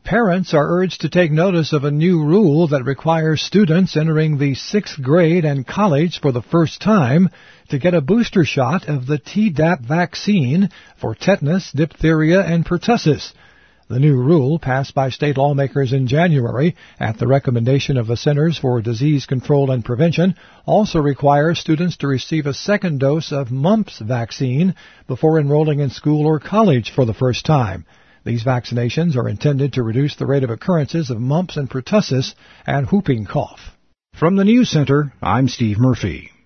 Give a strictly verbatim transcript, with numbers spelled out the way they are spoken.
Parents are urged to take notice of a new rule that requires students entering the sixth grade and college for the first time to get a booster shot of the Tdap vaccine for tetanus, diphtheria, and pertussis. The new rule, passed by state lawmakers in January at the recommendation of the Centers for Disease Control and Prevention, also requires students to receive a second dose of mumps vaccine before enrolling in school or college for the first time. These vaccinations are intended to reduce the rate of occurrences of mumps and pertussis and whooping cough. From the News Center, I'm Steve Murphy.